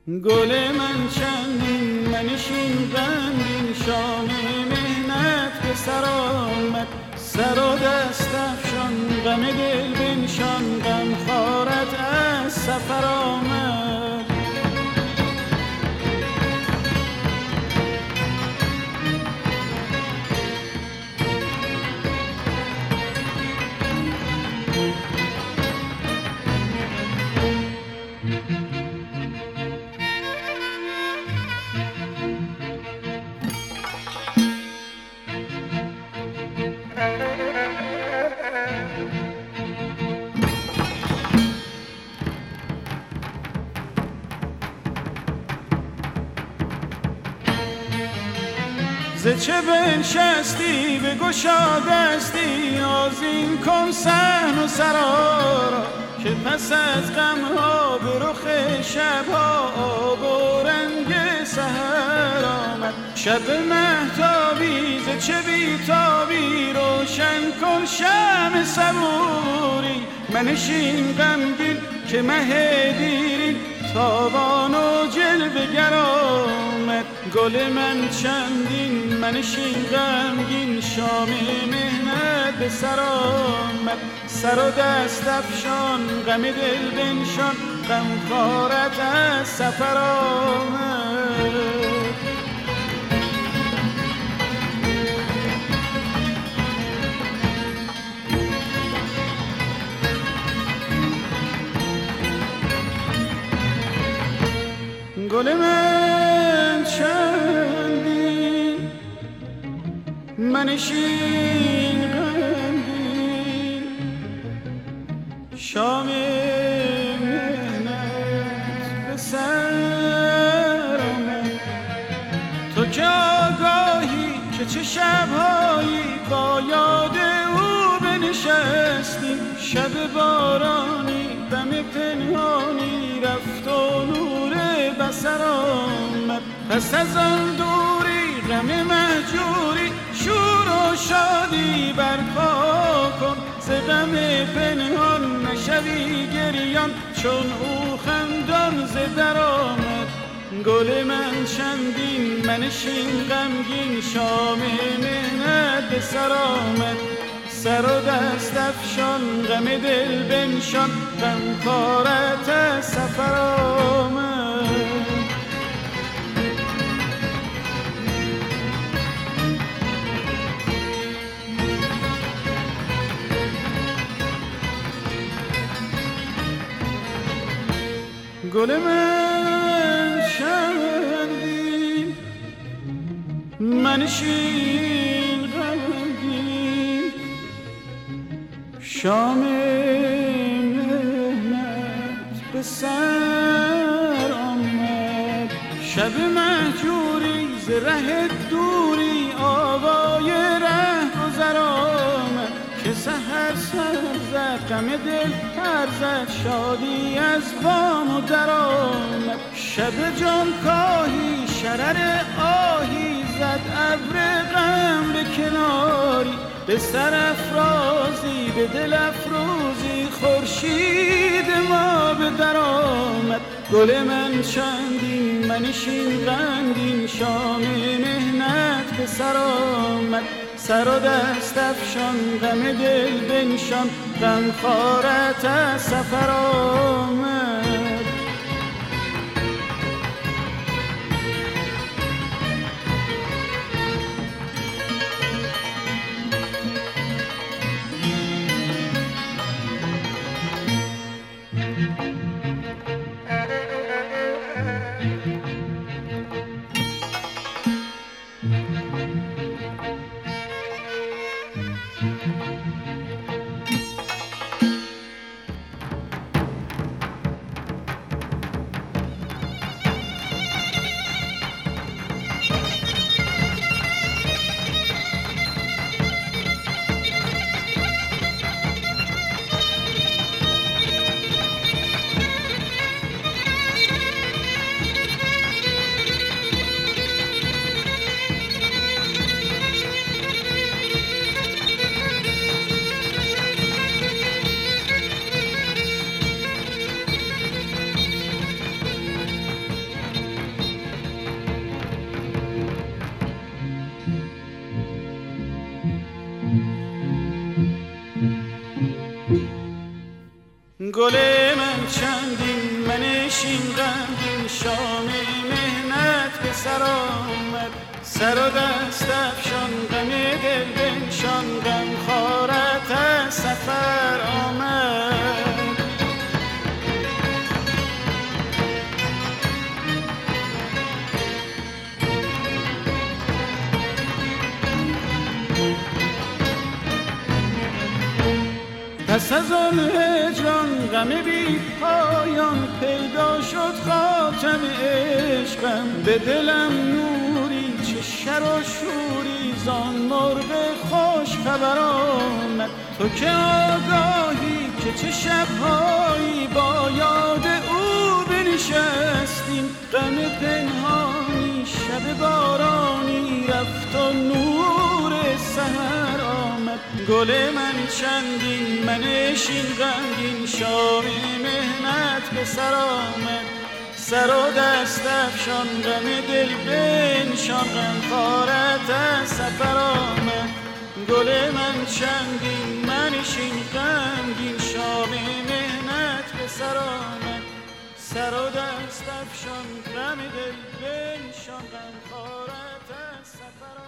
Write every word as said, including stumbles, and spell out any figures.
گل من چندین منشین غمگین شام مهنت به سر آمد، سر و دست افشان غم دل بنشان، غم خارت از سفر آمد. ز چه بنشستی بگشا دستی، آذین کن صحن و سرا را، که پس از غمها به رخ شبها آب و رنگ سحر آمد. شب مهتابی ز چه بیتابی، روشن کن شمع صبوری، منشین غمگین که مه دیرین تابان و جلوه گر آمد. گل من چندین منشین غمگین شام مهنت به سر آمد، سر و دست افشان غم دل بنشان، غم خارت از سفر آمد. گل من چندین منشین غمگین شام مهنت به سر آمد. تو که آگاهی که چه شبهایی با یاد او بنشستی، شب بارانی دم پنهانی رفت و نور بسر آمد. پس از آن دوری غم مهجوری، شور و شادی برپا کن، ز غم پنهان نشوی گریان، چون او خندان ز در آمد. گل من چندین منشین غمگین شام مهنت به سر آمد، سر و دست افشان غم دل بنشان، غم خارت از سفر آمد. گل من چندین منشین غمگین شام مهنت به سر آمد. شب مهجوری ز ره دوری آوای ره گذر آمد، که سحر سر زد غم دل پر زد، شادی از بام و در آمد. شب جان کاهی شرر آهی زد، ابر غم به کناری، به سر افرازی به دل افروزی، خورشید ما به در آمد. گل من چندین منشین غمگین شام مهنت به سر آمد، سر و دست افشان غم دل بنشان، غم خارت از سفر آمد. گل من چندین منشین غمگین شام مهنت به سر آمد سر و دست افشان غم دل بنشان غم خارت از سفر آمد پس از آن هجران غم بی پایان پیدا شد خاتم عشقم به دلم نوری چه شر و شوری زان مرغ خوش خبر آمد تو که آگاهی که چه شبهایی با یاد او بنشستیم غم پنهانی شب بارانی رفت و نور سحر آمد گل من چندین منشین غمگین شام مهنت به سر آمد سر و دست افشان غم دل بنشان غم خارت از سفر آمد گل من چندین منشین غمگین شام مهنت به سر آمد سر و دست افشان غم دل بنشان غم خارت از سفر آمد